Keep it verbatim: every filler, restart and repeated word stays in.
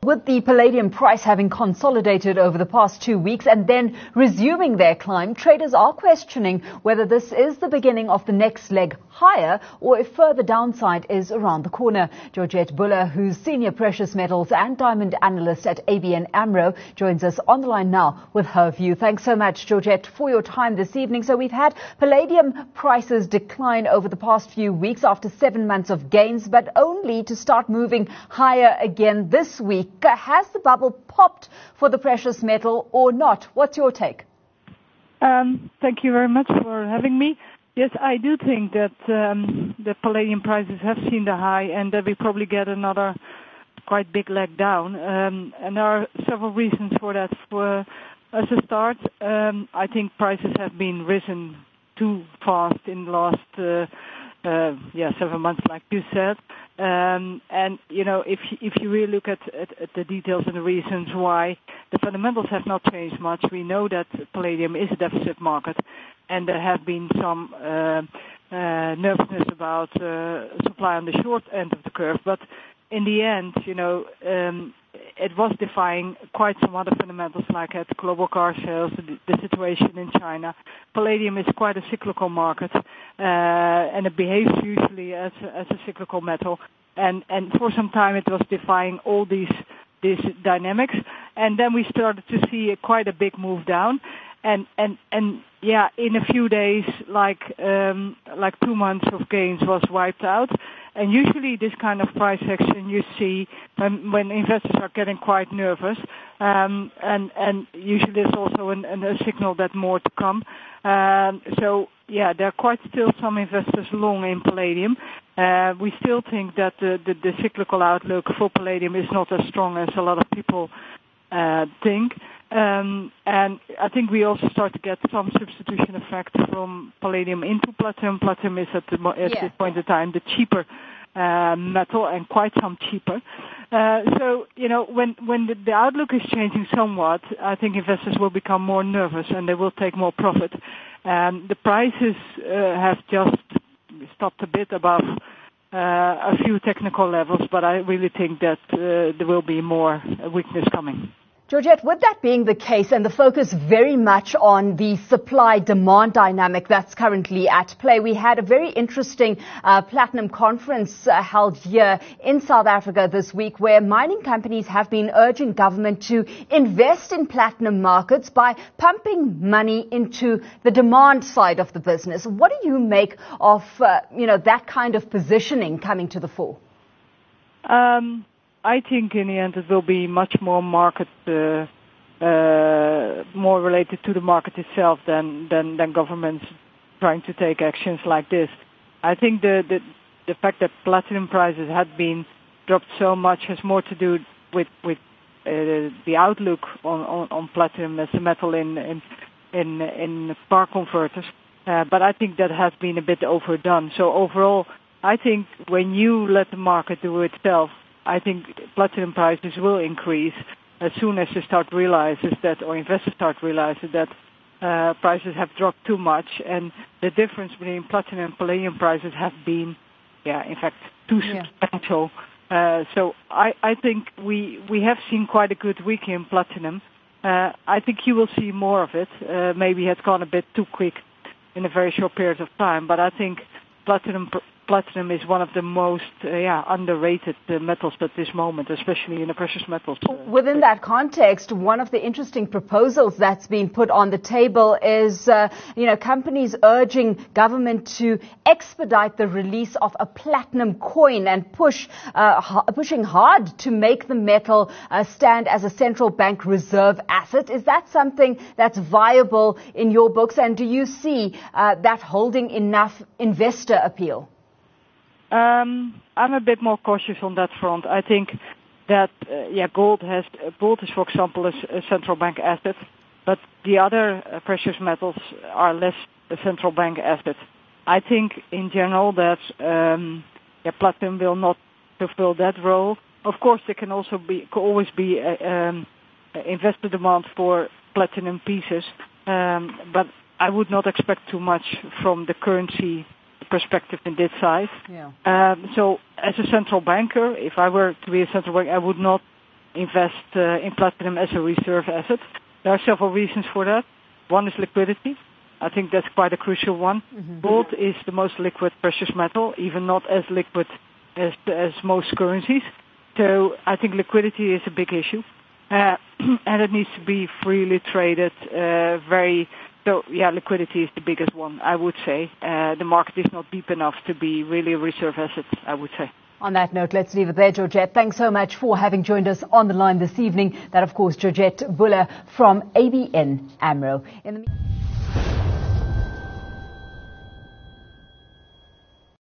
With the palladium price having consolidated over the past two weeks and then resuming their climb, traders are questioning whether this is the beginning of the next leg higher or if further downside is around the corner. Georgette Buller, who's senior precious metals and diamond analyst at A B N AMRO, joins us on the line now with her view. Thanks so much, Georgette, for your time this evening. So we've had palladium prices decline over the past few weeks after seven months of gains, but only to start moving higher again this week. Has the bubble popped for the precious metal or not? What's your take? Um, thank you very much for having me. Yes, I do think that um, the palladium prices have seen the high and that we probably get another quite big leg down. Um, and there are several reasons for that. For, as a start, um, I think prices have been risen too fast in the last uh, uh, yeah, seven months, like you said. Um, and, you know, if you, if you really look at, at, at the details and the reasons why, the fundamentals have not changed much. We know that palladium is a deficit market, and there have been some uh, uh, nervousness about uh, supply on the short end of the curve. But in the end, you know, um, it was defying quite some other fundamentals, like at global car sales, the, the situation in China. Palladium is quite a cyclical market, uh, and it behaves usually as a, as a cyclical metal. And, and for some time, it was defying all these these dynamics. And then we started to see a, quite a big move down. And and and yeah, in a few days, like um, like two months of gains was wiped out. And usually, this kind of price action you see when, when investors are getting quite nervous, um, and and usually there's also an, an, a signal that more to come. Um, so yeah, there are quite still some investors long in palladium. Uh, we still think that the, the, the cyclical outlook for palladium is not as strong as a lot of people uh, think. Um, and I think we also start to get some substitution effect from palladium into platinum. Platinum is at, the, at yeah. this point in time the cheaper uh, metal, and quite some cheaper. Uh, so, you know, when, when the, the outlook is changing somewhat, I think investors will become more nervous and they will take more profit. Um, the prices uh, have just stopped a bit above uh, a few technical levels, but I really think that uh, there will be more weakness coming. Georgette, with that being the case and the focus very much on the supply-demand dynamic that's currently at play, we had a very interesting uh, platinum conference uh, held here in South Africa this week, where mining companies have been urging government to invest in platinum markets by pumping money into the demand side of the business. What do you make of uh, you know, that kind of positioning coming to the fore? Um I think in the end it will be much more market, uh, uh, more related to the market itself than, than, than governments trying to take actions like this. I think the, the, the fact that platinum prices had been dropped so much has more to do with, with uh, the outlook on, on, on platinum as a metal in, in, in, in car converters. Uh, but I think that has been a bit overdone. So overall, I think when you let the market do itself, I think platinum prices will increase as soon as they start realizing that, or investors start realizing that uh, prices have dropped too much, and the difference between platinum and palladium prices have been, yeah, in fact, too yeah. substantial. Uh, so I, I think we we have seen quite a good week in platinum. Uh, I think you will see more of it. Uh, maybe it's gone a bit too quick in a very short period of time, but I think platinum. Pr- Platinum is one of the most uh, yeah, underrated uh, metals at this moment, especially in the precious metals. Uh, Within that context, one of the interesting proposals that's been put on the table is, uh, you know, companies urging government to expedite the release of a platinum coin and push, uh, ha- pushing hard to make the metal uh, stand as a central bank reserve asset. Is that something that's viable in your books, and do you see uh, that holding enough investor appeal? Um, I'm a bit more cautious on that front. I think that, uh, yeah, gold has, uh, gold is, for example, a, a central bank asset, but the other uh, precious metals are less a central bank asset. I think, in general, that um, yeah, platinum will not fulfill that role. Of course, there can also be, can always be uh, um, investor demand for platinum pieces, um, but I would not expect too much from the currency perspective in this size. Yeah. Um, so as a central banker, if I were to be a central bank, I would not invest uh, in platinum as a reserve asset. There are several reasons for that. One is liquidity. I think that's quite a crucial one. Mm-hmm. Gold is the most liquid precious metal, even not as liquid as as most currencies. So I think liquidity is a big issue, uh, and it needs to be freely traded. Uh, very so yeah, liquidity is the biggest one. I would say uh, the market is not deep enough to be really a reserve asset. I would say. On that note, let's leave it there, Georgette. Thanks so much for having joined us on the line this evening. That, of course, Georgette Buller from A B N AMRO. In the